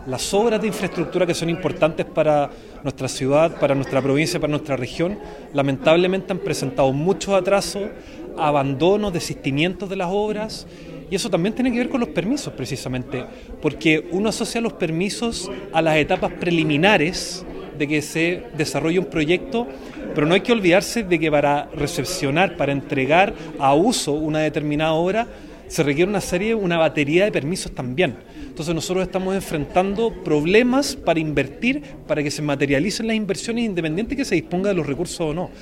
las obras de infraestructura que son importantes para nuestra ciudad, para nuestra provincia, para nuestra región, lamentablemente han presentado muchos atrasos, abandonos, desistimientos de las obras, y eso también tiene que ver con los permisos precisamente, porque uno asocia los permisos a las etapas preliminares de que se desarrolle un proyecto, pero no hay que olvidarse de que para recepcionar, para entregar a uso una determinada obra, se requiere una batería de permisos también. Entonces nosotros estamos enfrentando problemas para invertir, para que se materialicen las inversiones independientes que se disponga de los recursos o no.